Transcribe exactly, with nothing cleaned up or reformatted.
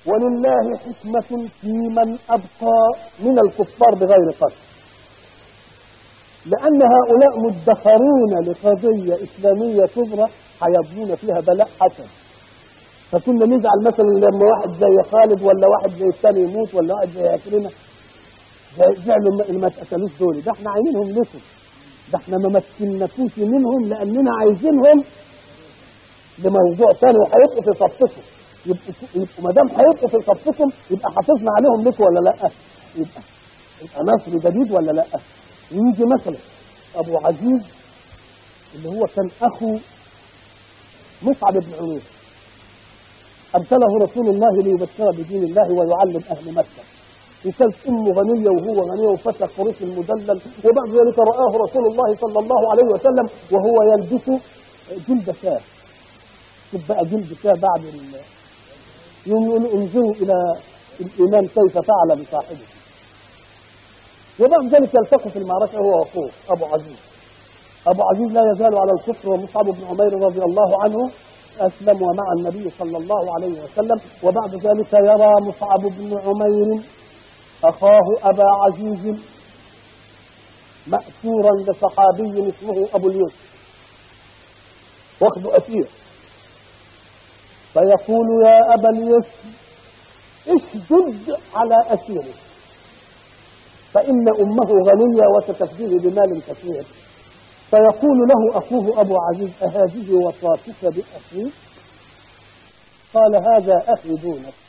ولله حكمة في من أبقى من الكفار بغير قتل، لأن هؤلاء مدخرون لقضية إسلامية كبرى هيبنون فيها بلاء حسن. فكنا نزعل مثلا لما واحد زي خالد ولا واحد زي الثاني يموت ولا واحد زي عكرمة زعلوا اللي ما اتقتلوش دول، ده احنا عايزينهم لكم، ده احنا ما مكناكوش منهم لأننا عايزينهم لموضوع ثاني وهيبقوا في صفكم. يبقوا يبقوا ما دام هيبقوا في صفكم يبقى حافظنا عليهم لكم ولا لا؟ يبقى يبقى نصر جديد ولا لا؟ يجي مثلا ابو عزيز اللي هو كان اخو مصعب بن عمير، ارسله رسول الله ليبشر بدين الله ويعلم اهل مكه، وكانت امه غنيه وهو غني وفتى قريش المدلل، وبعد ذلك رآه رسول الله صلى الله عليه وسلم وهو يلبس جلد شاه. شوف بقى جلد شاه بعد ال... يوم يقولوا انظروا الى الايمان كيف فعل بصاحبه. وبعد ذلك يلتقي في المعركه هو واخوه ابو عزيز. ابو عزيز لا يزال على الكفر، ومصعب بن عمير رضي الله عنه اسلم ومع النبي صلى الله عليه وسلم. وبعد ذلك يرى مصعب بن عمير اخاه ابا عزيز مأسورا لصحابي اسمه ابو اليوسف واخذ اسير، فيقول يا ابا اليوسف اشدد على اسيره فإن أمه غنية وستفديه بمال كثير. فيقول له أخوه أبو عزيز أهذه وصاتك بأخيك؟ قال هذا أخي دونك.